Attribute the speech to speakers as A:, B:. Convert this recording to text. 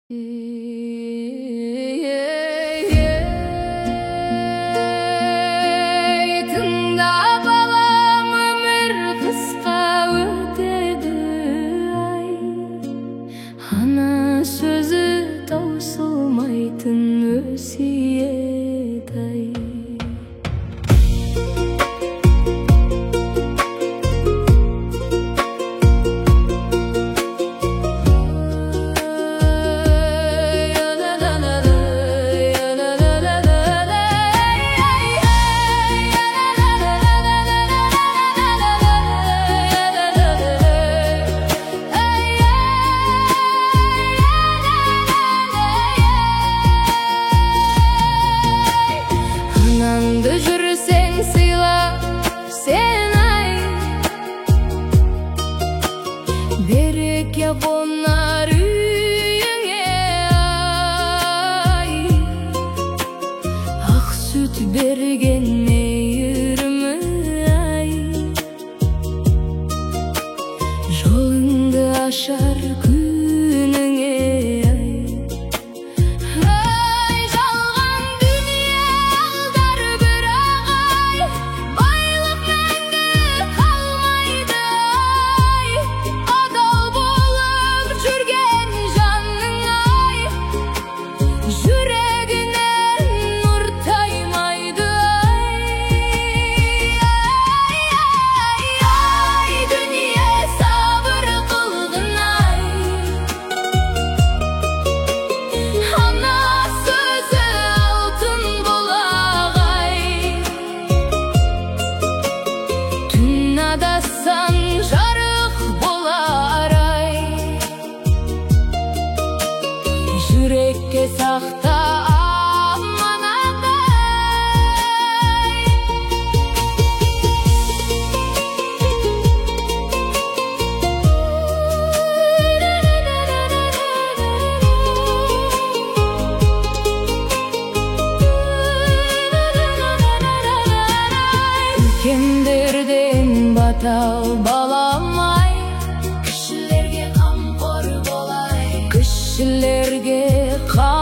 A: Tыңдап алам, өмір қысқа өтеді ай. Ана сөзі таусылмайтын өсиет ай. Анаңды жүрсең сыйла сен ай, береке қонар үйіңе ай. Ақ сүт берген мейірімі ай, жолыңды ашар күніңе ай. Адасаң жарық болар ай, жүрекке сақта аманат ай. Үлкендерден бата ал балам ай, кішілерге қамқор бол ай, кішілерге